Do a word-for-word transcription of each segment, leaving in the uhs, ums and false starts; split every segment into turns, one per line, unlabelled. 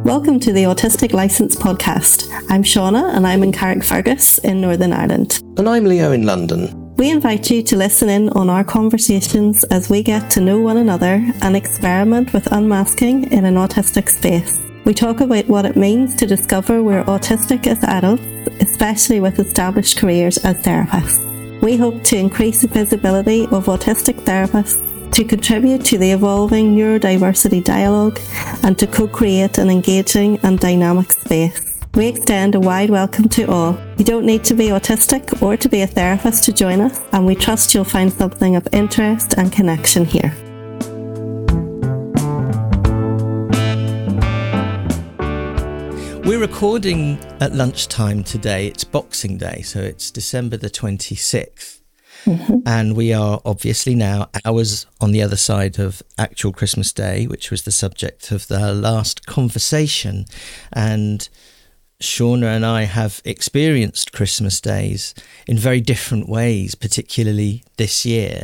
Welcome to the Autistic Licence podcast. I'm Shauna and I'm in Carrickfergus in Northern Ireland.
And I'm Leo in London.
We invite you to listen in on our conversations as we get to know one another and experiment with unmasking in an autistic space. We talk about what it means to discover we're autistic as adults, especially with established careers as therapists. We hope to increase the visibility of autistic therapists, to contribute to the evolving neurodiversity dialogue, and to co-create an engaging and dynamic space. We extend a wide welcome to all. You don't need to be autistic or to be a therapist to join us, and we trust you'll find something of interest and connection here.
We're recording at lunchtime today. It's Boxing Day, so it's December the twenty-sixth. Mm-hmm. And we are obviously now hours on the other side of actual Christmas Day, which was the subject of the last conversation. And Shauna and I have experienced Christmas days in very different ways, particularly this year.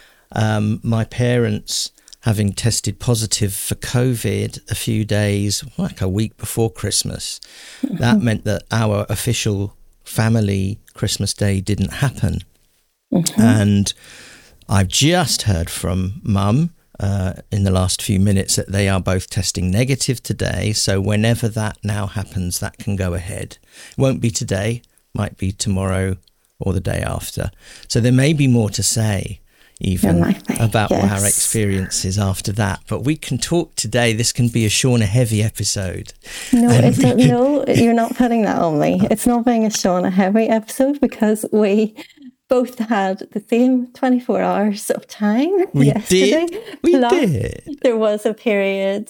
Um, my parents, having tested positive for COVID a few days, like a week before Christmas, mm-hmm. that meant that our official family Christmas Day didn't happen. Mm-hmm. And I've just heard from Mum uh, in the last few minutes that they are both testing negative today. So whenever that now happens, that can go ahead. It won't be today, might be tomorrow or the day after. So there may be more to say even about yes. our experiences after that. But we can talk today. This can be a Shauna heavy episode.
No, it's a, no, you're not putting that on me. It's not being a Shauna heavy episode because we both had the same twenty-four hours of time
we
yesterday.
Did. We
Plus,
did.
There was a period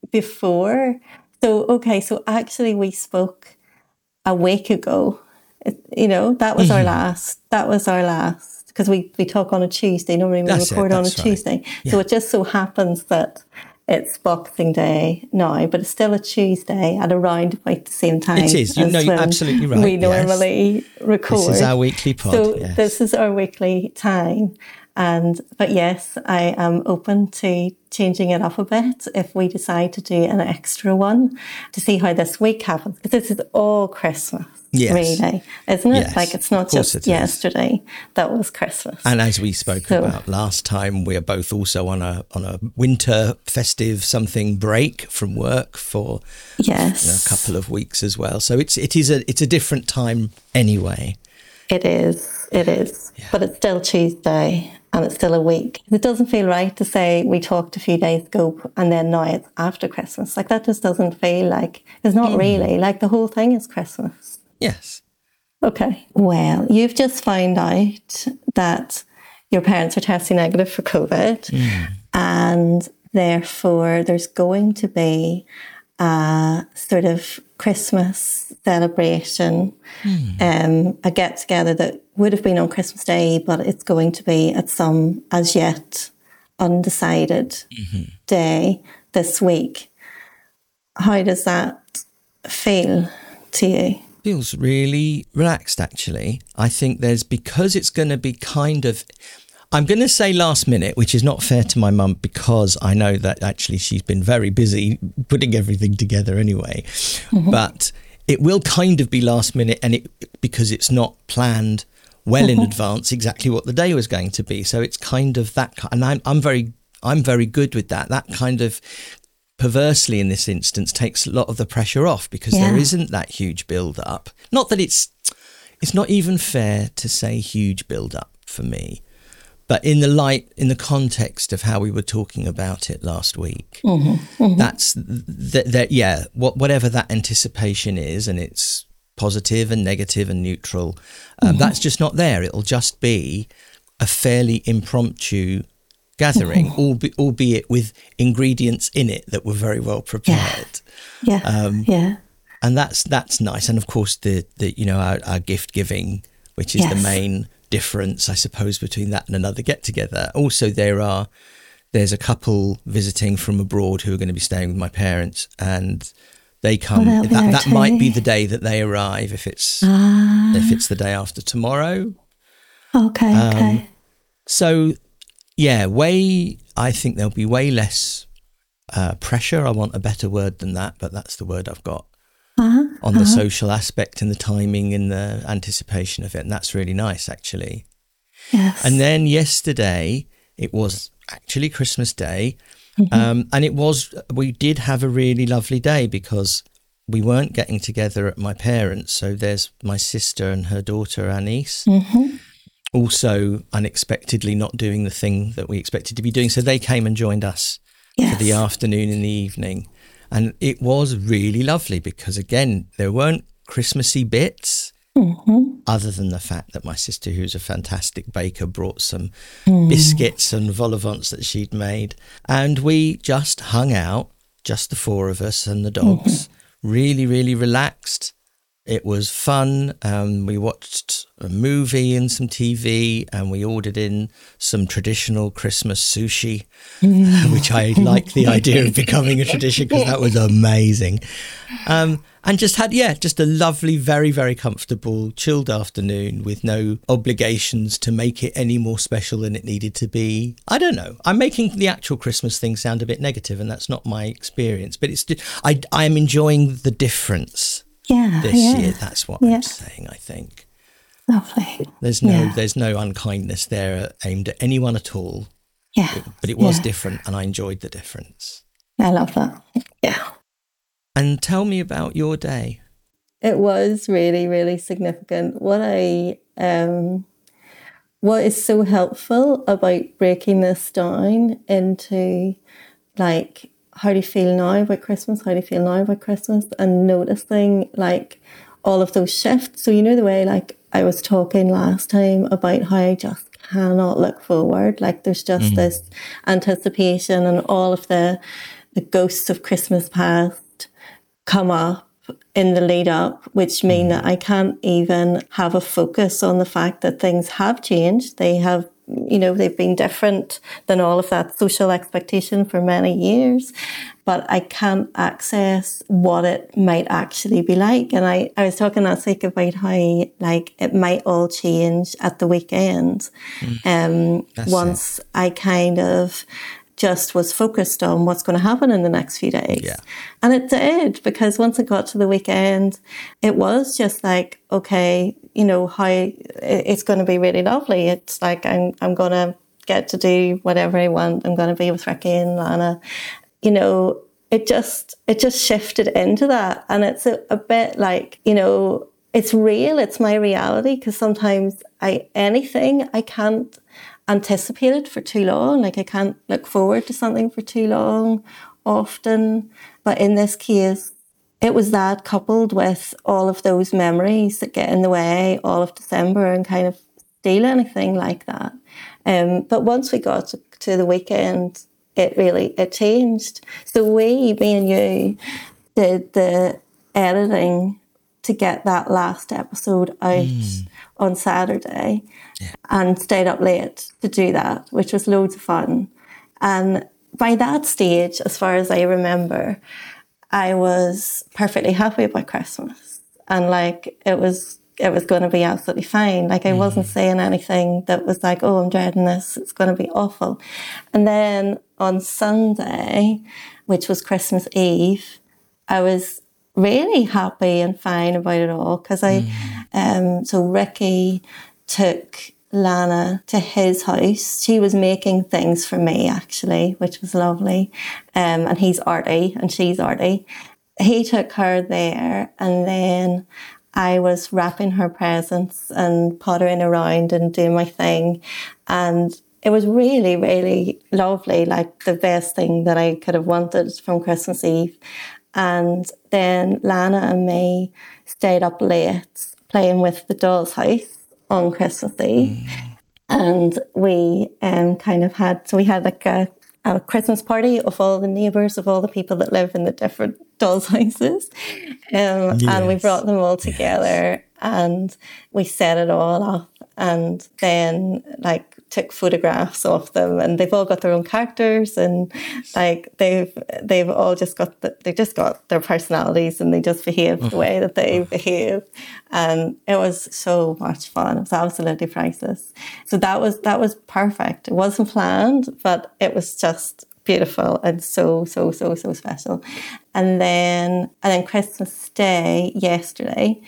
before. So, okay, so actually we spoke a week ago. It, you know, that was mm-hmm. our last, that was our last, because we, we talk on a Tuesday. Normally we
that's
record
it,
on a
right.
Tuesday.
Yeah.
So it just so happens that it's Boxing Day now, but it's still a Tuesday at around about the same time.
It is. You know, you're absolutely right.
We
yes.
normally record.
This is our weekly pod.
So
yes.
this is our weekly time. And, but yes, I am open to changing it up a bit if we decide to do an extra one to see how this week happens. Because this is all Christmas.
Yes.
Really, isn't it?
Yes.
Like it's not just
it
yesterday that was Christmas.
And as we spoke
so,
about last time, we are both also on a on a winter festive something break from work for
yes.
you know, a couple of weeks as well. So it's it is a it's a different time anyway.
It is, it is, yeah. But it's still Tuesday and it's still a week. It doesn't feel right to say we talked a few days ago and then now it's after Christmas. Like that just doesn't feel like it's not mm. really like the whole thing is Christmas.
Yes.
Okay. Well, you've just found out that your parents are testing negative for COVID
mm.
and therefore there's going to be a sort of Christmas celebration, mm. um, a get-together that would have been on Christmas Day, but it's going to be at some as yet undecided
mm-hmm.
day this week. How does that feel to you?
Feels really relaxed, actually. I think there's, because it's going to be kind of, I'm going to say last minute, which is not fair to my mum because I know that actually she's been very busy putting everything together anyway. Mm-hmm. But it will kind of be last minute, and it because it's not planned well mm-hmm. in advance exactly what the day was going to be. So it's kind of that, and I'm I'm very I'm very good with that. That kind of perversely in this instance takes a lot of the pressure off because yeah. there isn't that huge build up. Not that it's it's not even fair to say huge build up for me, but in the light, in the context of how we were talking about it last week,
mm-hmm. Mm-hmm.
that's that, that yeah, what, whatever that anticipation is, and it's positive and negative and neutral, um, mm-hmm. that's just not there. It'll just be a fairly impromptu gathering, mm-hmm. albe- albeit with ingredients in it that were very well prepared.
Yeah, yeah.
Um,
yeah.
And that's that's nice. And of course, the the you know our, our gift giving, which is yes. the main difference, I suppose, between that and another get together. Also, there are there's a couple visiting from abroad who are going to be staying with my parents, and they come.
Oh,
that that might be the day that they arrive if it's
ah.
if it's the day after tomorrow.
Okay.
Um,
okay.
So. Yeah, way. I think there'll be way less uh, pressure. I want a better word than that, but that's the word I've got.
Uh-huh,
on the
uh-huh.
social aspect and the timing and the anticipation of it. And that's really nice, actually.
Yes.
And then yesterday, it was actually Christmas Day. Mm-hmm. Um, and it was, we did have a really lovely day because we weren't getting together at my parents'. So there's my sister and her daughter, Anise,
mm-hmm.
also unexpectedly not doing the thing that we expected to be doing. So they came and joined us
yes.
for the afternoon and the evening. And it was really lovely because, again, there weren't Christmassy bits mm-hmm. other than the fact that my sister, who's a fantastic baker, brought some mm. biscuits and vol au vents that she'd made. And we just hung out, just the four of us and the dogs, mm-hmm. really, really relaxed. It was fun. Um, we watched a movie and some T V, and we ordered in some traditional Christmas sushi, mm. which I like the idea of becoming a tradition because that was amazing. Um, and just had, yeah, just a lovely, very, very comfortable, chilled afternoon with no obligations to make it any more special than it needed to be. I don't know. I'm making the actual Christmas thing sound a bit negative, and that's not my experience. But it's I, I'm enjoying the difference.
Yeah,
this
yeah.
year, that's what
yeah.
I'm saying, I think.
Lovely.
There's no
yeah.
there's no unkindness there aimed at anyone at all.
Yeah.
It, but it was
yeah.
different, and I enjoyed the difference.
I love that. Yeah.
And tell me about your day.
It was really, really significant. What I um what is so helpful about breaking this down into like how do you feel now about Christmas? How do you feel now about Christmas? And noticing like all of those shifts. So you know the way like I was talking last time about how I just cannot look forward. Like there's just mm. this anticipation and all of the the ghosts of Christmas past come up in the lead up, which mean mm. that I can't even have a focus on the fact that things have changed. They have You know, they've been different than all of that social expectation for many years, but I can't access what it might actually be like. And I, I was talking last week about how, like, it might all change at the weekend. Mm. Um, once it. I kind of just was focused on what's going to happen in the next few days.
Yeah.
And it did, because once it got to the weekend, it was just like, okay, you know, how it's going to be really lovely. It's like I'm I'm going to get to do whatever I want. I'm going to be with Ricky and Lana. You know, it just it just shifted into that. And it's a, a bit like, you know, it's real. It's my reality, because sometimes I anything I can't anticipate it for too long. Like I can't look forward to something for too long often. But in this case, it was that coupled with all of those memories that get in the way all of December and kind of steal anything like that. Um, but once we got to, to the weekend, it really, it changed. So we, me and you, did the editing to get that last episode out mm. on Saturday yeah. and stayed up late to do that, which was loads of fun. And by that stage, as far as I remember, I was perfectly happy about Christmas, and like it was it was going to be absolutely fine. Like I mm. wasn't saying anything that was like, oh, I'm dreading this, it's going to be awful. And then on Sunday, which was Christmas Eve, I was really happy and fine about it all, because I mm. um so Ricky took Lana to his house. She was making things for me, actually, which was lovely. Um, and he's arty and she's arty. He took her there, and then I was wrapping her presents and pottering around and doing my thing. And it was really, really lovely, like the best thing that I could have wanted from Christmas Eve. And then Lana and me stayed up late playing with the doll's house on Christmas Eve. Mm. And we um, kind of had, so we had like a, a Christmas party of all the neighbours, of all the people that live in the different dolls' houses. Um, yes. And we brought them all together yes. and we set it all up, and then like took photographs of them, and they've all got their own characters, and like they've they've all just got the, they just got their personalities, and they just behave the way that they behave, and it was so much fun. It was absolutely priceless. So that was that was perfect. It wasn't planned, but it was just beautiful and so, so, so, so special. And then, and then Christmas Day yesterday.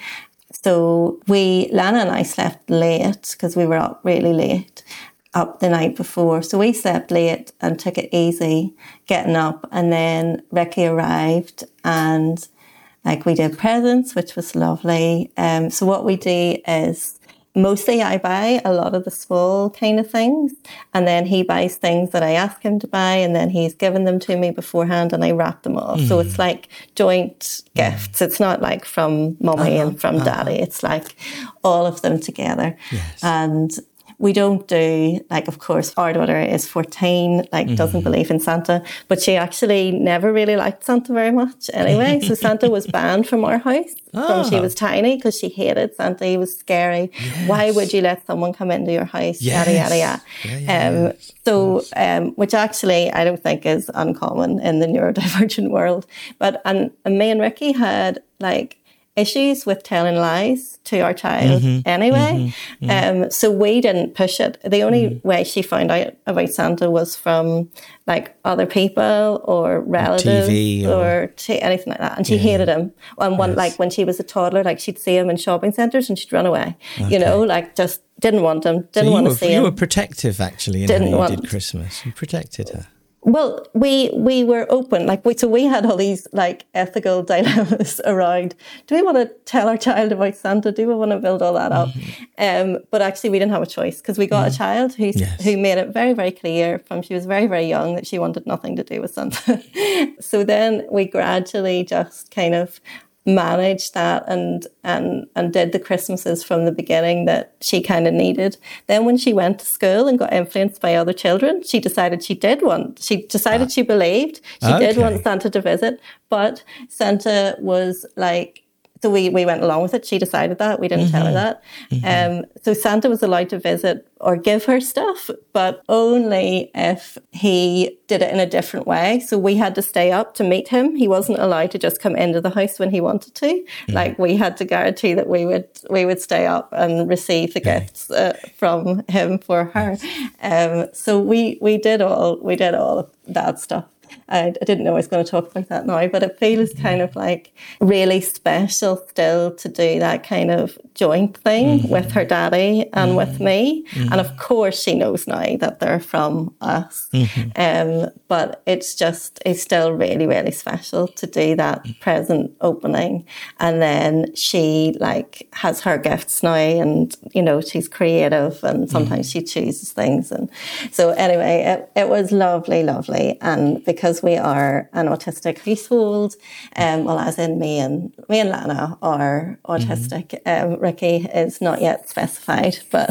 So we, Lana and I slept late because we were up really late, up the night before. So we slept late and took it easy getting up. And then Ricky arrived and like we did presents, which was lovely. Um, so what we do is mostly I buy a lot of the small kind of things, and then he buys things that I ask him to buy, and then he's given them to me beforehand and I wrap them all. Mm. So it's like joint gifts. It's not like from mummy uh-huh, and from uh-huh. daddy. It's like all of them together. Yes. And we don't do, like, of course, our daughter is fourteen, like, mm-hmm. doesn't believe in Santa, but she actually never really liked Santa very much anyway. So Santa was banned from our house oh. when she was tiny because she hated Santa. He was scary. Yes. Why would you let someone come into your house? Yes. Yada, yada, yada. Yeah, yeah, um, yeah. So, um, which actually I don't think is uncommon in the neurodivergent world. But, and, and me and Ricky had, like, issues with telling lies to our child mm-hmm, anyway. Mm-hmm, mm-hmm. Um, so we didn't push it. The only mm-hmm. way she found out about Santa was from like other people or relatives T V or, or t- anything like that. And she yeah. hated him. And one, yes. like when she was a toddler, like she'd see him in shopping centres and she'd run away, okay. you know, like just didn't want him, didn't so want to see
you
him.
You were protective actually in didn't how you want, did Christmas. You protected her.
Well, we we were open, like we so we had all these like ethical dilemmas around. Do we want to tell our child about Santa? Do we want to build all that up? Mm-hmm. Um, but actually, we didn't have a choice because we got mm-hmm. a child who yes. who made it very very clear from she was very very young that she wanted nothing to do with Santa. So then we gradually just kind of managed that and and and did the Christmases from the beginning that she kind of needed. Then when she went to school and got influenced by other children, she decided she did want, she decided ah. she believed she okay. did want Santa to visit, but Santa was like, so we, we went along with it. She decided that. We didn't mm-hmm. tell her that. Mm-hmm. Um, so Santa was allowed to visit or give her stuff, but only if he did it in a different way. So we had to stay up to meet him. He wasn't allowed to just come into the house when he wanted to. Mm-hmm. Like we had to guarantee that we would we would stay up and receive the okay. gifts uh, from him for her. Um, so we we did all we did all of that stuff. I, I didn't know I was going to talk about that now, but it feels kind of like really special still to do that kind of joint thing mm-hmm. with her daddy and mm-hmm. with me. Mm-hmm. And of course she knows now that they're from us. Mm-hmm. Um, but it's just, it's still really, really special to do that present opening. And then she like has her gifts now and, you know, she's creative and sometimes mm-hmm. she chooses things. And so anyway, it, it was lovely, lovely. And because we are an autistic household, um, well, as in me and me and Lana are autistic. Mm-hmm. Um, Ricky is not yet specified, but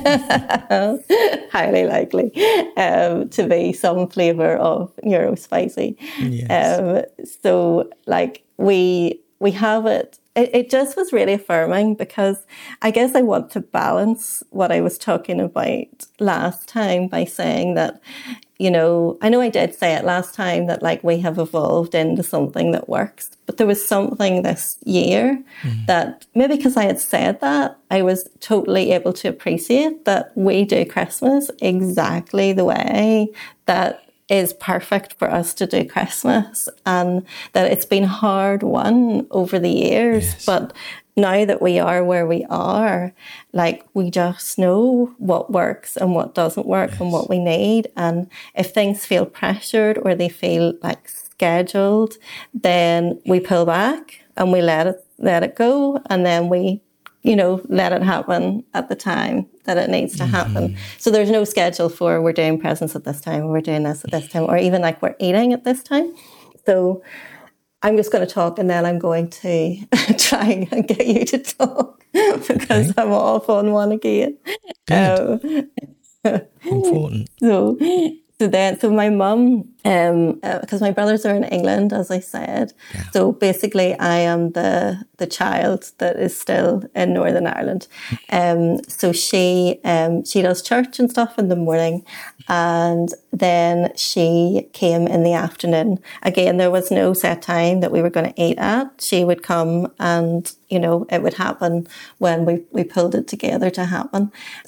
highly likely um, to be some flavour of neurospicy. Yes. Um, so, like we we have it. It, it just was really affirming because I guess I want to balance what I was talking about last time by saying that, you know, I know I did say it last time that like we have evolved into something that works, but there was something this year mm. that maybe because I had said that, I was totally able to appreciate that we do Christmas exactly the way that is perfect for us to do Christmas, and that it's been hard won over the years, yes. but now that we are where we are, like we just know what works and what doesn't work yes. and what we need. And if things feel pressured or they feel like scheduled, then we pull back and we let it let it go, and then we, you know, let it happen at the time that it needs to happen. Mm-hmm. So there's no schedule for we're doing presents at this time, or we're doing this at this time, or even like we're eating at this time. So I'm just going to talk and then I'm going to try and get you to talk because okay. I'm off on one again.
Good. Um, Important.
So, so then, so my mum, um, uh, because my brothers are in England, as I said. Yeah. So basically, I am the the child that is still in Northern Ireland. Um, so she um she does church and stuff in the morning, and then she came in the afternoon. Again, there was no set time that we were going to eat at. She would come and, you know, it would happen when we, we pulled it together to happen.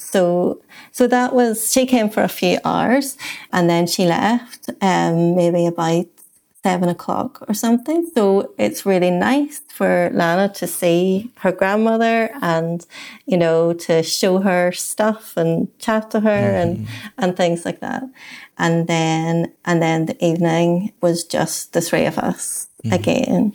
So so that was, she came for a few hours and then she left um, maybe about seven o'clock or something. So it's really nice for Lana to see her grandmother and, you know, to show her stuff and chat to her mm. and, and things like that. And then, and then the evening was just the three of us mm. again.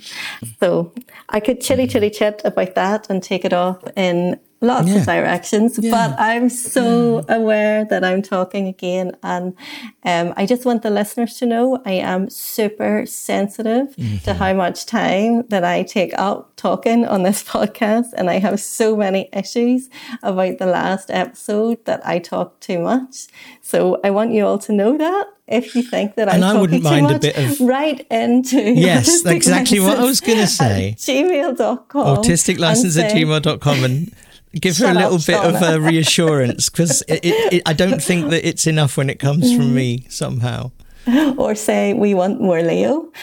So I could chitty chitty chit about that and take it off in lots yeah. of directions, yeah. but I'm so yeah. aware that I'm talking again. And um, I just want the listeners to know I am super sensitive mm-hmm. to how much time that I take up talking on this podcast. And I have so many issues about the last episode that I talk too much. So I want you all to know that. If you think that I'm
and I
talking
wouldn't
too
mind
much,
a bit of
right into
yes, that's exactly what I was going to say.
gmail dot com
autistic license at gmail dot com and give her a little up, bit Shauna. of a reassurance, because it, it, it, I don't think that it's enough when it comes from me somehow.
Or say we want more Leo.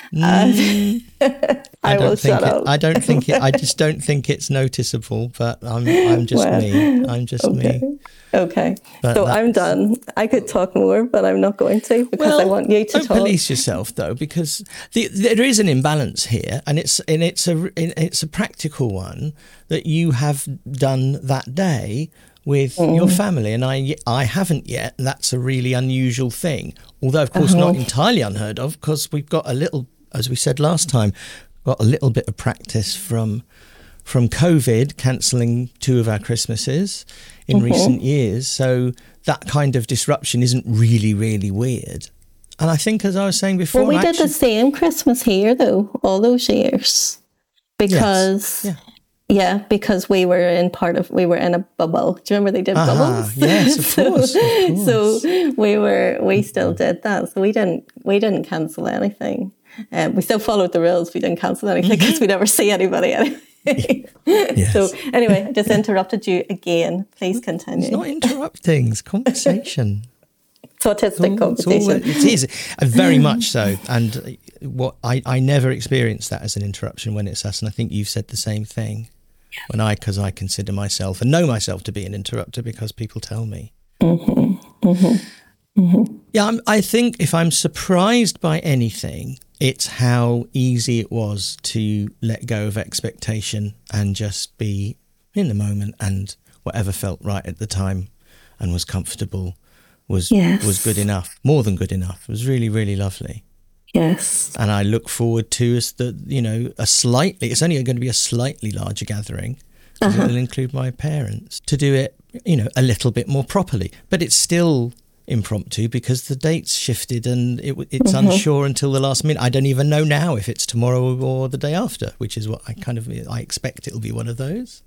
Mm,
I,
I
will shut
it,
up.
I don't think it. I just don't think it's noticeable. But I'm I'm just well, me. I'm just
okay.
me.
Okay. But so I'm done. I could talk more, but I'm not going to because
well,
I want you to
don't
talk. Don't
police yourself though, because the, there is an imbalance here, and it's and it's a it's a practical one that you have done that day with mm. your family, and I I haven't yet. And that's a really unusual thing. Although, of course, uh-huh. not entirely unheard of, because we've got a little, as we said last time, got a little bit of practice from from COVID, cancelling two of our Christmases in mm-hmm. recent years. So that kind of disruption isn't really, really weird. And I think, as I was saying before...
Well, we
actually,
did the same Christmas here, though, all those years. Because...
Yes. Yeah.
Yeah, because we were in part of, we were in a bubble. Do you remember they did
uh-huh.
bubbles?
Yes, of
so,
course, of course.
So we were, we still did that. So we didn't, we didn't cancel anything. Um, we still followed the rules. We didn't cancel anything because we never see anybody anyway. Yes. So anyway, I just interrupted you again. Please continue.
It's not interrupting, it's conversation.
It's autistic
it's all,
conversation.
It's all, it is, uh, very much so. And what I, I never experience that as an interruption when it's us. And I think you've said the same thing. When I, because I consider myself and know myself to be an interrupter because people tell me.
Mm-hmm. Mm-hmm. Mm-hmm.
Yeah, I'm, I think if I'm surprised by anything, it's how easy it was to let go of expectation and just be in the moment, and whatever felt right at the time and was comfortable was yes. was good enough, more than good enough. It was really, really lovely.
Yes.
And I look forward to is the you know a slightly it's only going to be a slightly larger gathering because uh-huh. it'll include my parents, to do it you know a little bit more properly, but it's still impromptu because the date's shifted and it, it's mm-hmm. unsure until the last minute. I don't even know now if it's tomorrow or the day after, which is what I kind of I expect it'll be one of those.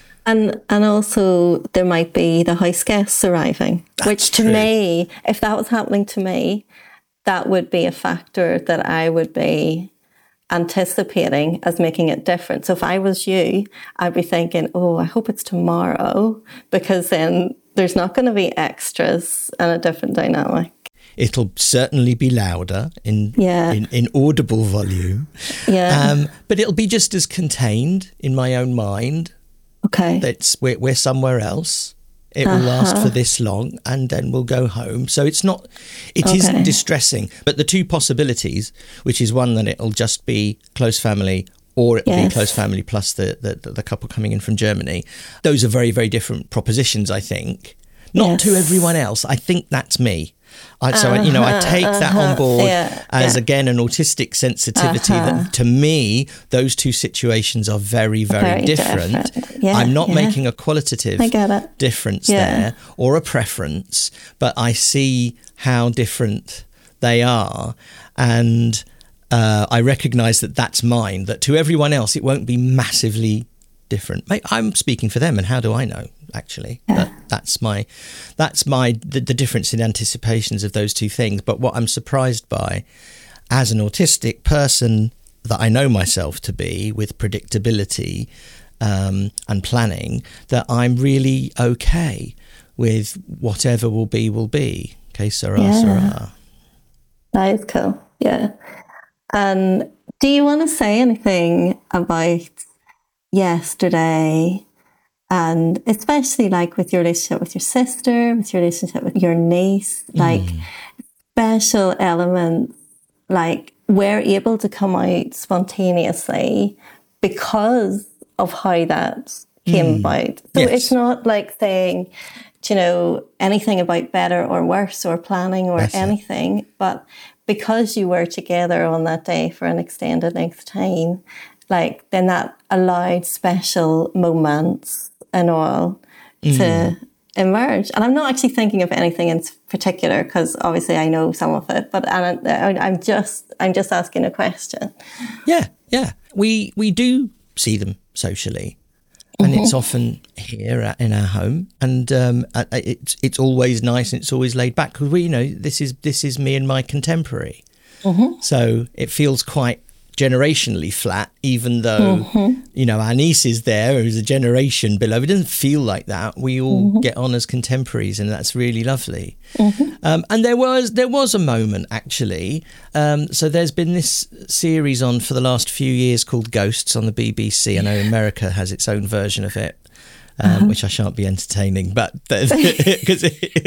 And and also there might be the house guests arriving, That's which to true. me, if that was happening to me, that would be a factor that I would be anticipating as making it different. So if I was you, I'd be thinking, oh, I hope it's tomorrow, because then there's not going to be extras and a different dynamic.
It'll certainly be louder in
yeah.
in, in audible volume.
Yeah.
Um, but it'll be just as contained in my own mind.
Okay.
That's we're, we're somewhere else. It
uh-huh.
will last for this long and then we'll go home. So it's not, it
okay.
isn't distressing. But the two possibilities, which is one that it'll just be close family or it'll yes. be close family plus the, the, the couple coming in from Germany. Those are very, very different propositions, I think. Not
yes.
to everyone else. I think that's me. I, so, uh-huh, you know, I take uh-huh, that on board
yeah,
as,
yeah.
again, an autistic sensitivity uh-huh. that, to me, those two situations are very, very, very different. different. Yeah, I'm not yeah. making a qualitative difference yeah. there or a preference, but I see how different they are. And uh, I recognise that that's mine, that to everyone else, it won't be massively different. I'm speaking for them, and how do I know? Actually, yeah. that, that's my that's my the, the difference in anticipations of those two things. But what I'm surprised by, as an autistic person that I know myself to be, with predictability um, and planning, that I'm really okay with whatever will be will be. Okay, Sarah,
yeah.
Sarah.
That is cool. Yeah. And do you want to say anything about yesterday, and especially like with your relationship with your sister, with your relationship with your niece, like mm. special elements, like we're able to come out spontaneously because of how that came mm. about. So yes. It's not like saying, you know, anything about better or worse or planning or That's anything, it. But because you were together on that day for an extended length of time, like then that allowed special moments and all mm. to emerge. And I'm not actually thinking of anything in particular because obviously I know some of it, but I'm just I'm just asking a question.
Yeah, yeah. We we do see them socially. And mm-hmm. it's often here at, in our home, and um, it's it's always nice and it's always laid back because we, you know, this is this is me and my contemporary, mm-hmm. so it feels quite generationally flat. Even though mm-hmm. you know our niece is there, who's a generation below, it doesn't feel like that. We all mm-hmm. get on as contemporaries, and that's really lovely. Mm-hmm. Um, and there was there was a moment actually. Um, so there's been this series on for the last few years called Ghosts on the B B C. I know America has its own version of it, um, uh-huh. which I shan't be entertaining, but because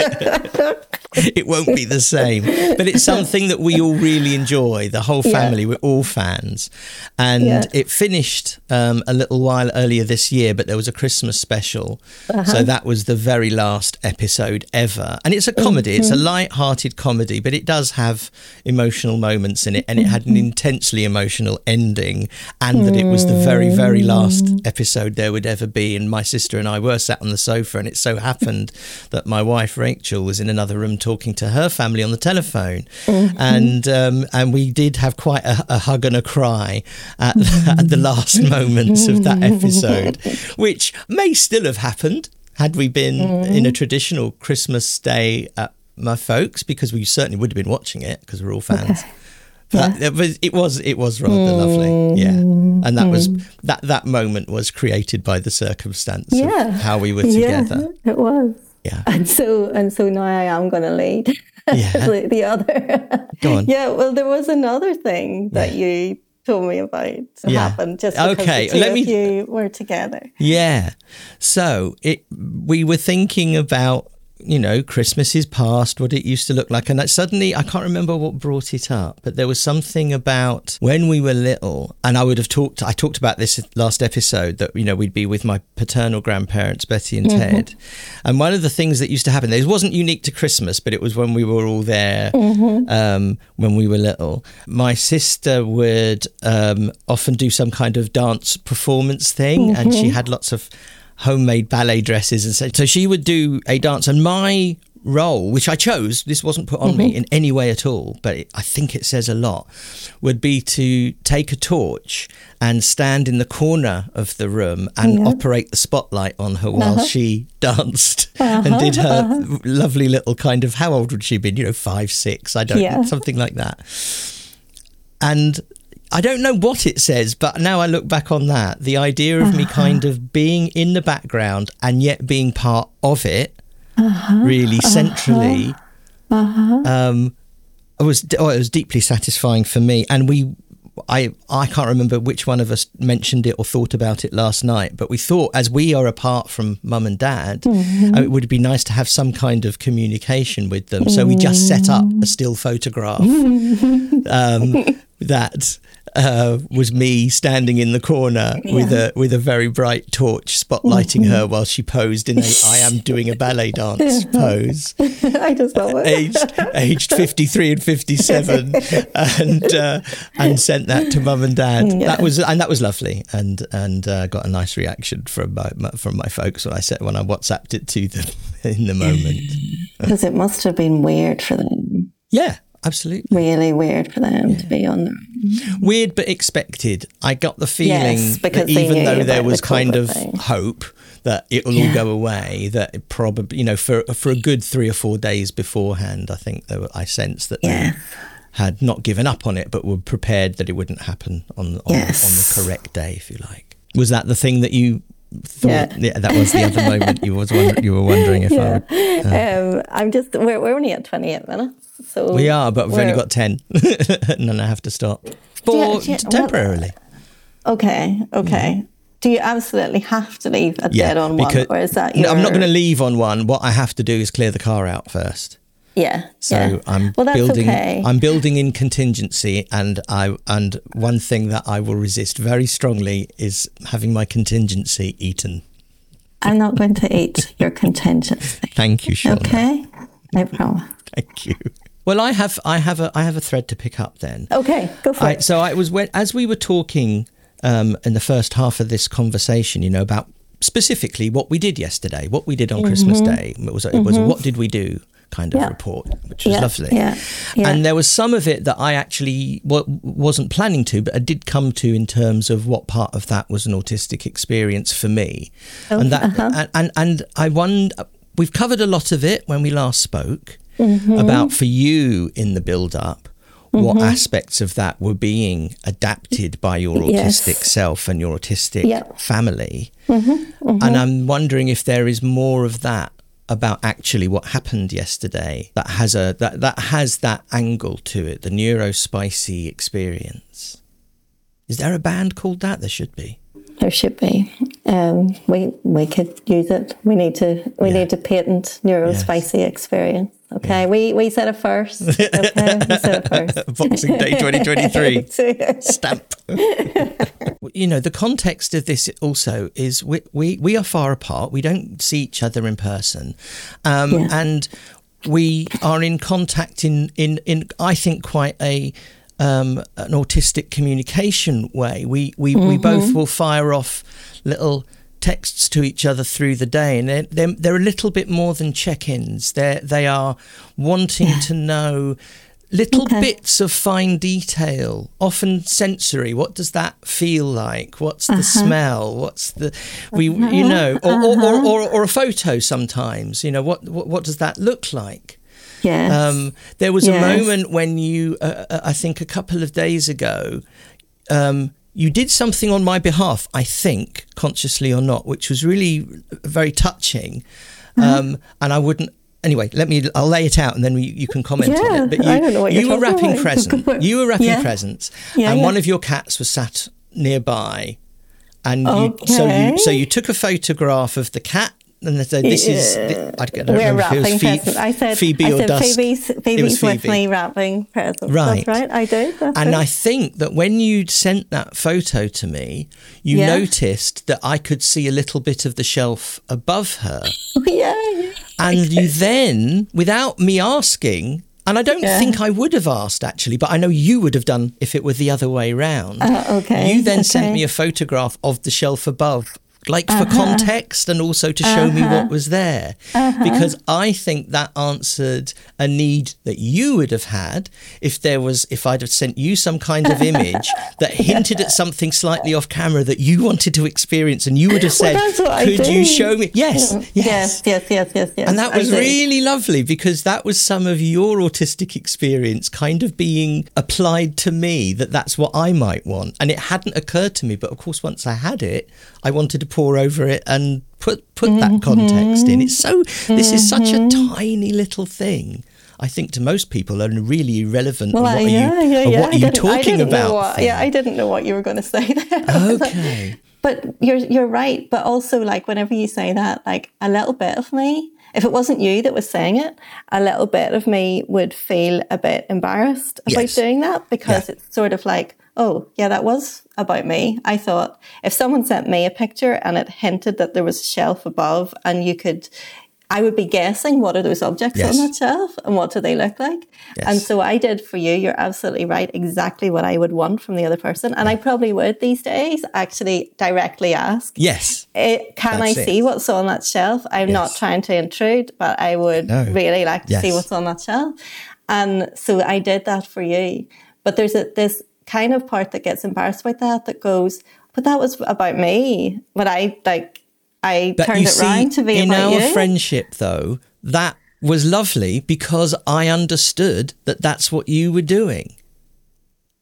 it, it won't be the same. But it's something that we all really enjoy. The whole family, yeah. we're all fans. And yeah. it finished um, a little while earlier this year, but there was a Christmas special. Uh-huh. So that was the very last episode ever. And it's a comedy. Mm-hmm. It's a light-hearted comedy, but it does have emotional moments in it. And it had an intensely emotional ending. And that it was the very, very last episode there would ever be. And my sister and I were sat on the sofa, and it so happened that my wife Rachel was in another room talking to her family on the telephone, mm-hmm. and um, and we did have quite a, a hug and a cry at, at the last moments of that episode, which may still have happened had we been mm-hmm. in a traditional Christmas day at my folks, because we certainly would have been watching it because we're all fans. But yeah. it was it was it was rather mm. lovely, yeah. And that mm. was that that moment was created by the circumstance yeah. of how we were together.
Yeah, it was.
Yeah.
And so and so now I am going to lead yeah. the, the other.
Go on.
Yeah. Well, there was another thing that yeah. you told me about
yeah.
happened just because
okay.
the two
Let
of
me...
you were together.
Yeah. So it we were thinking about, you know, Christmas is past, what it used to look like. And I, suddenly, I can't remember what brought it up, but there was something about when we were little, and I would have talked, I talked about this last episode, that, you know, we'd be with my paternal grandparents, Betty and mm-hmm. Ted. And one of the things that used to happen, this wasn't unique to Christmas, but it was when we were all there, mm-hmm. um, when we were little. My sister would um, often do some kind of dance performance thing, mm-hmm. and she had lots of homemade ballet dresses, and so, so she would do a dance, and my role, which I chose, this wasn't put on mm-hmm. me in any way at all, but it, I think it says a lot, would be to take a torch and stand in the corner of the room and yeah. operate the spotlight on her while uh-huh. she danced uh-huh. and did her uh-huh. lovely little kind of, how old would she have been, you know, five, six, I don't yeah. know, something like that. And I don't know what it says, but now I look back on that, the idea of uh-huh. me kind of being in the background and yet being part of it, uh-huh. really centrally, uh-huh. um, it was oh, it was deeply satisfying for me. And we, I, I can't remember which one of us mentioned it or thought about it last night, but we thought, as we are apart from mum and dad, mm-hmm. it would be nice to have some kind of communication with them. So we just set up a still photograph um, that uh, was me standing in the corner yeah. with a with a very bright torch spotlighting mm-hmm. her while she posed in a I am doing a ballet dance pose.
I just love it.
Aged, aged fifty-three and fifty-seven, and uh, and sent that to mum and dad. Yeah. That was and that was lovely, and and uh, got a nice reaction from my, from my folks when I said when I WhatsApped it to them in the moment.
Because it must have been weird for them.
Yeah. Absolutely.
Really weird for them yeah. to be on there.
Weird but expected. I got the feeling
yes,
that even though there was the kind of thing. hope that it'll yeah. all go away, that it probably, you know, for for a good three or four days beforehand, I think there were, I sensed that
yeah.
they had not given up on it, but were prepared that it wouldn't happen on on,
yes.
on the correct day, if you like. Was that the thing that you thought, yeah. yeah, that was the other moment you was wonder, you were wondering if
yeah.
I would. Uh,
um, I'm just, we're, we're only at twenty-eight minutes. So
we are, but we've only got ten. And then I have to stop. For
yeah, yeah,
temporarily.
Well, okay, okay. Yeah. Do you absolutely have to leave at yeah, dead on one? Because, or is that your...
No, I'm not going to leave on one. What I have to do is clear the car out first.
Yeah.
So
yeah.
I'm
well, that's
building
okay.
I'm building in contingency, and I and one thing that I will resist very strongly is having my contingency eaten.
I'm not going to eat your contingency.
Thank you, Shauna.
Okay. I promise.
Thank you. Well, I have I have a I have a thread to pick up then.
Okay, go for
I,
it.
So I was when as we were talking um, in the first half of this conversation, you know, about specifically what we did yesterday, what we did on mm-hmm. Christmas Day. It was it was mm-hmm. what did we do kind of
yeah.
report, which was
yeah.
lovely.
Yeah. Yeah.
And there was some of it that I actually w- wasn't planning to, but I did come to in terms of what part of that was an autistic experience for me. Oh, and that uh-huh. and, and and I wonder, we've covered a lot of it when we last spoke. Mm-hmm. About for you in the build-up, mm-hmm. what aspects of that were being adapted by your autistic yes. self and your autistic yep. family. Mm-hmm. Mm-hmm. And I'm wondering if there is more of that about actually what happened yesterday that has a that, that has that angle to it, the neurospicy experience. Is there a band called that? There should be.
There should be. Um, we we could use it. We need to we yeah. need to patent neurospicy yes. experience. Okay, yeah. we we said it first. Okay, we said it first.
Boxing Day twenty twenty-three stamp. You know, the context of this also is we we, we are far apart. We don't see each other in person, um, yeah. and we are in contact in in in I think quite a. Um, an autistic communication way. We we, mm-hmm. we both will fire off little texts to each other through the day, and they're, they're, they're a little bit more than check-ins. They they are wanting yeah. to know little okay. bits of fine detail, often sensory. What does that feel like? What's the uh-huh. smell? What's the we uh-huh. you know, or, uh-huh. or, or, or or a photo sometimes. You know, what what, what does that look like?
Yes.
Um, there was
yes.
a moment when you, uh, I think a couple of days ago, um, you did something on my behalf, I think, consciously or not, which was really very touching. Uh-huh. Um, and I wouldn't, anyway, let me, I'll lay it out and then we, you can comment
yeah,
on it. But you,
I don't know what
you
you're
were wrapping
about.
presents. You were wrapping yeah. presents.
Yeah,
and
yeah.
one of your cats was sat nearby. And
okay.
you, so you so you took a photograph of the cat. And so this yeah. is, I don't
We're
know
wrapping
if it was
presents. I said,
Phoebe
I
or
said
Dusk.
Phoebe's, Phoebe's
Phoebe.
with me wrapping presents.
Right.
That's right, I did. That's
and
it.
I think that when you sent that photo to me, you
yeah.
noticed that I could see a little bit of the shelf above her.
yeah, yeah.
And you then, without me asking, and I don't yeah. think I would have asked actually, but I know you would have done if it were the other way round.
Uh, okay.
You then
okay.
sent me a photograph of the shelf above, like for
uh-huh.
context and also to show
uh-huh.
me what was there.
Uh-huh.
Because I think that answered a need that you would have had if there was, if I'd have sent you some kind of image that hinted at something slightly off camera that you wanted to experience, and you would have said,
well,
could you show me? Yes, yes,
yes, yes, yes, yes, yes.
And that was really lovely because that was some of your autistic experience kind of being applied to me, that that's what I might want. And it hadn't occurred to me, but of course, once I had it, I wanted to pour over it and put put mm-hmm. that context in. It's so mm-hmm. this is such a tiny little thing. I think to most people are really irrelevant.
Well,
what
I,
are
yeah,
you,
yeah, yeah.
what are you talking about?
What, yeah, I didn't know what you were going to say there.
Okay.
But you're you're right. But also, like, whenever you say that, like, a little bit of me, if it wasn't you that was saying it, a little bit of me would feel a bit embarrassed about
yes.
doing that, because yeah. it's sort of like, oh, yeah, that was about me. I thought if someone sent me a picture and it hinted that there was a shelf above and you could, I would be guessing what are those objects yes. on that shelf and what do they look like? Yes. And so I did for you. You're absolutely right. Exactly what I would want from the other person. And yeah. I probably would these days actually directly ask.
Yes.
It, can That's I it. see what's on that shelf? I'm yes. not trying to intrude, but I would no. really like to yes. see what's on that shelf. And so I did that for you. But there's a, this kind of part that gets embarrassed by that, that goes, but that was about me. But I like, I but turned it see, around to be about you.
In our friendship, though, that was lovely because I understood that that's what you were doing.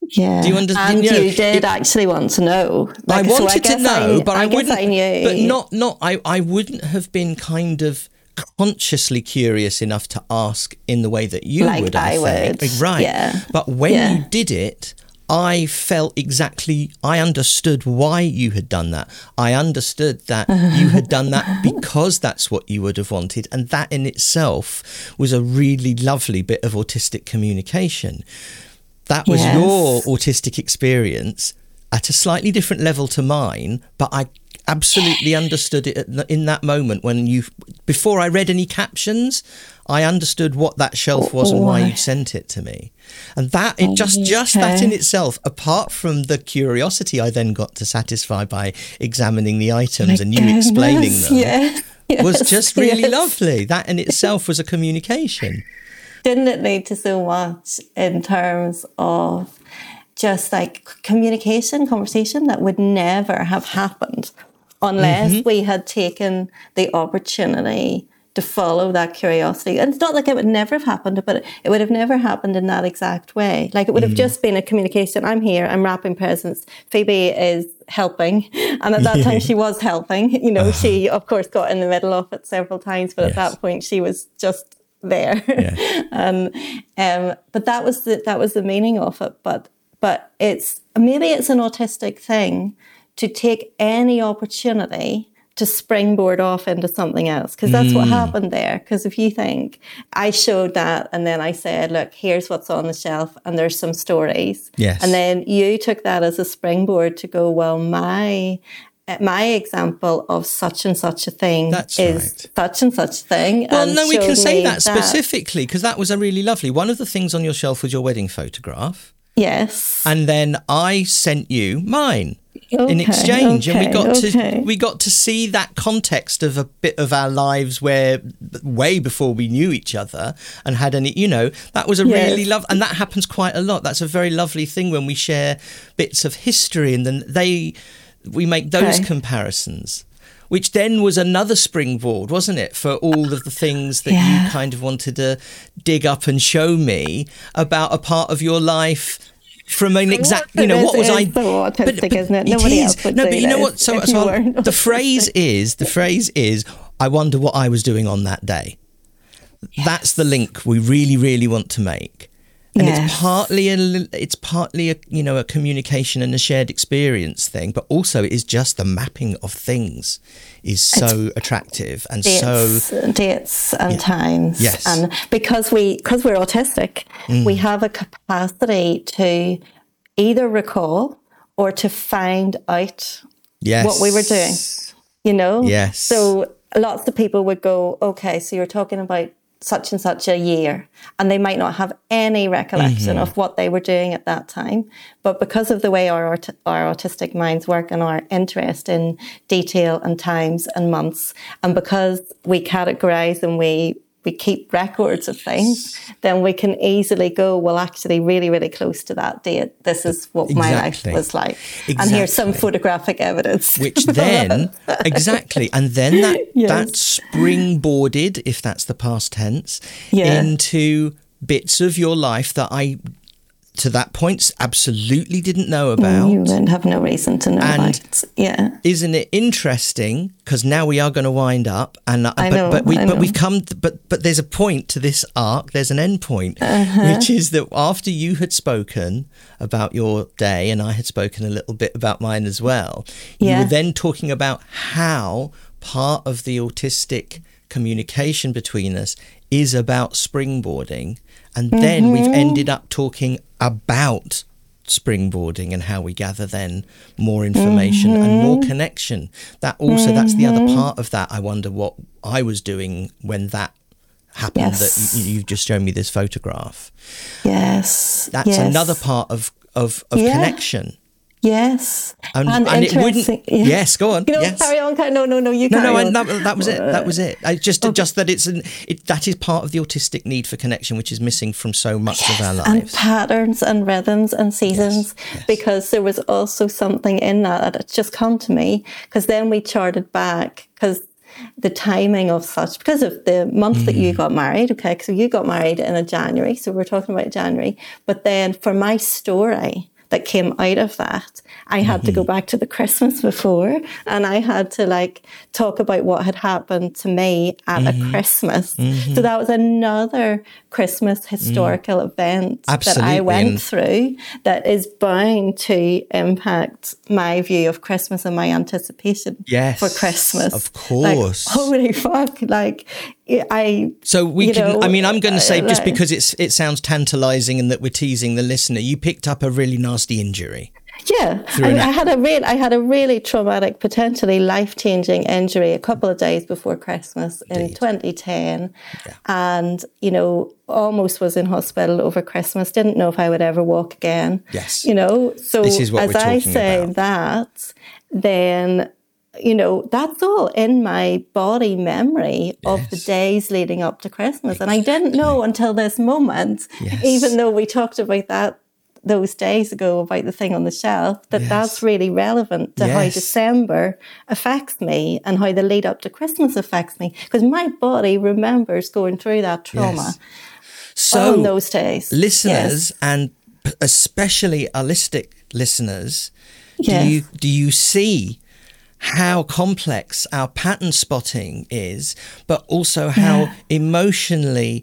Yeah.
Do you understand?
And
you, know,
you did
it,
actually want to know.
Like, I wanted so I to know,
I,
but I, I wouldn't.
I knew.
But not, not. I, I wouldn't have been kind of consciously curious enough to ask in the way that you
like
would. I,
I
think.
would.
Right.
Yeah.
But when
yeah.
you did it, I felt exactly, I understood why you had done that. I understood that you had done that because that's what you would have wanted. And that in itself was a really lovely bit of autistic communication. That was
yes.
your autistic experience at a slightly different level to mine, but I absolutely understood it in that moment when you, before I read any captions, I understood what that shelf was and why you'd sent it to me. And that, it just, just
okay.
that in itself, apart from the curiosity I then got to satisfy by examining the items
My
and you
goodness.
explaining them,
yes. Yes.
was just really
yes.
lovely. That in itself was a communication.
Didn't it lead to so much in terms of just like communication, conversation that would never have happened unless mm-hmm. we had taken the opportunity to follow that curiosity. And it's not like it would never have happened, but it would have never happened in that exact way. Like it would have mm. just been a communication. I'm here, I'm wrapping presents. Phoebe is helping. And at that yeah. time she was helping. You know, uh-huh. she of course got in the middle of it several times, but yes. at that point she was just there. Yeah. um, um, but that was the, that was the meaning of it. But, but it's, maybe it's an autistic thing to take any opportunity to springboard off into something else, because that's mm. what happened there. Because if you think, I showed that and then I said, look, here's what's on the shelf and there's some stories.
Yes.
And then you took that as a springboard to go, well, my my example of such and such a thing
that's
is
right.
such and such a thing.
Well,
and
no, we can say that,
that
specifically, because that was a really lovely. One of the things on your shelf was your wedding photograph.
Yes.
And then I sent you mine.
Okay,
in exchange,
okay,
and we got
okay.
to we got to see that context of a bit of our lives where way before we knew each other and had any, you know, that was a yes. really love, and that happens quite a lot. That's a very lovely thing when we share bits of history, and then they we make those okay. comparisons, which then was another springboard, wasn't it, for all of the things that yeah. you kind of wanted to dig up and show me about a part of your life. From an exact, you know, what was I?
So autistic, but, but isn't it?
it
Nobody
is.
else would
no,
do
but you know what? So, so the phrase is, the phrase is, I wonder what I was doing on that day. Yes. That's the link we really, really want to make, and yes. it's partly a, it's partly a, you know, a communication and a shared experience thing, but also it is just the mapping of things is so it's attractive and
dates,
so
dates and
yeah.
times.
Yes.
And because we because we're autistic, mm. we have a capacity to either recall or to find out
yes.
what we were doing. You know?
Yes.
So lots of people would go, okay, so you're talking about such and such a year, and they might not have any recollection mm-hmm. of what they were doing at that time. But because of the way our aut- our autistic minds work and our interest in detail and times and months, and because we categorize and we we keep records of things, then we can easily go, well, actually really, really close to that date. This is what exactly. my life was like. Exactly. And here's some photographic evidence.
Which then, exactly, and then that, yes. that springboarded, if that's the past tense, yeah. into bits of your life that I, to that point, absolutely didn't know about.
You would have no reason to know
and
about. Yeah.
Isn't it interesting? Because now we are going to wind up, and uh,
I
but,
know,
but we
I
but
know.
we've come. To, but but there's a point to this arc. There's an end point,
uh-huh.
which is that after you had spoken about your day, and I had spoken a little bit about mine as well.
Yeah.
You were then talking about how part of the autistic communication between us is about springboarding. And then mm-hmm. we've ended up talking about springboarding and how we gather then more information mm-hmm. and more connection. That also, mm-hmm. that's the other part of that. I wonder what I was doing when that happened, yes. that you, you've just shown me this photograph.
Yes.
That's
yes.
another part of, of, of
yeah.
connection.
Yes,
and,
and,
and it wouldn't.
Yeah.
Yes, go on.
You know,
yes.
carry on. Carry, no, no, no. You
no,
carry
no.
on.
I, that, that was it. That was it. I just,
okay.
just that it's an. It, that is part of the autistic need for connection, which is missing from so much
yes,
of our lives.
And patterns and rhythms and seasons,
yes, yes.
because there was also something in that that it's just come to me. Because then we charted back because. The timing of such, because of the month mm. that you got married, okay, so you got married in a January, so we're talking about January, but then for my story, that came out of that. I had mm-hmm. to go back to the Christmas before, and I had to like talk about what had happened to me at mm-hmm. a Christmas. Mm-hmm. So that was another Christmas historical mm. event Absolutely. that I went through that is bound to impact my view of Christmas and my anticipation
yes,
for Christmas.
Of course.
Like, holy fuck. Like, I.
So we
you
can,
know,
I mean, I'm going to say,
uh,
just because it's it sounds tantalizing and that we're teasing the listener, you picked up a really nasty injury.
Yeah, I, mean, I had a real, I had a really traumatic, potentially life-changing injury a couple of days before Christmas Indeed. in twenty ten, yeah. and you know, almost was in hospital over Christmas. Didn't know if I would ever walk again.
Yes,
you know. So
this is what
as
we're
I
talking
say
about.
that, then you know that's all in my body memory yes. of the days leading up to Christmas, exactly. and I didn't know until this moment, yes. even though we talked about that those days ago about the thing on the shelf, that yes. that's really relevant to yes. how December affects me and how the lead up to Christmas affects me, because my body remembers going through that trauma yes. so on those days.
Listeners, yes. and especially holistic listeners, yes. do you do you see how complex our pattern spotting is, but also how yeah. emotionally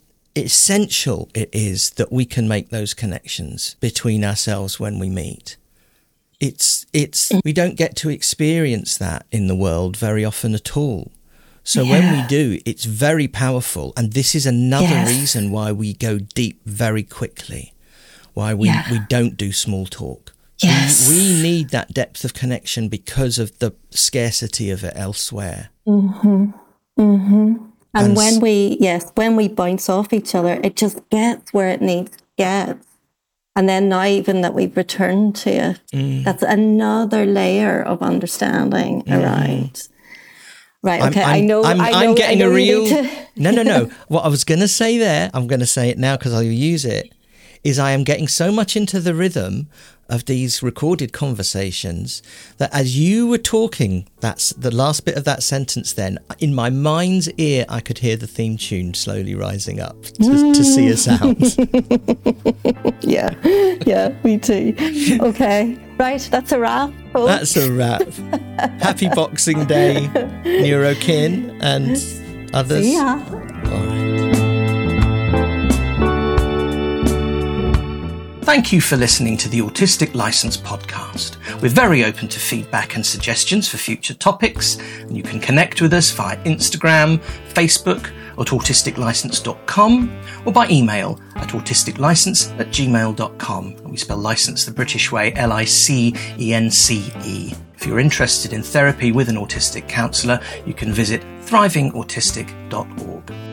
essential it is that we can make those connections between ourselves when we meet. It's it's we don't get to experience that in the world very often at all. So yeah. when we do, it's very powerful, and this is another yes. reason why we go deep very quickly, why we, yeah. we don't do small talk.
Yes.
We, we need that depth of connection because of the scarcity of it elsewhere.
Mm-hmm. Mm-hmm. And, and when we, yes, when we bounce off each other, it just gets where it needs to get. And then now even that we've returned to it, mm. that's another layer of understanding mm. around. Right, okay, I'm, I'm, I know
I'm,
I know,
I'm getting
I know
a real...
To...
no, no, no. What I was going to say there, I'm going to say it now because I'll use it, is I am getting so much into the rhythm of these recorded conversations that as you were talking, that's the last bit of that sentence then, in my mind's ear, I could hear the theme tune slowly rising up to, mm. to see a sound.
yeah, yeah, me too. Okay, right, that's a wrap. Folks.
That's a wrap. Happy Boxing Day, Neurokin and others.
See ya.
All right. Thank you for listening to the Autistic License podcast. We're very open to feedback and suggestions for future topics, and you can connect with us via Instagram, Facebook, at autistic license dot com, or by email at autistic license at gmail dot com. And we spell license the British way, L I C E N C E. If you're interested in therapy with an autistic counsellor, you can visit thriving autistic dot org.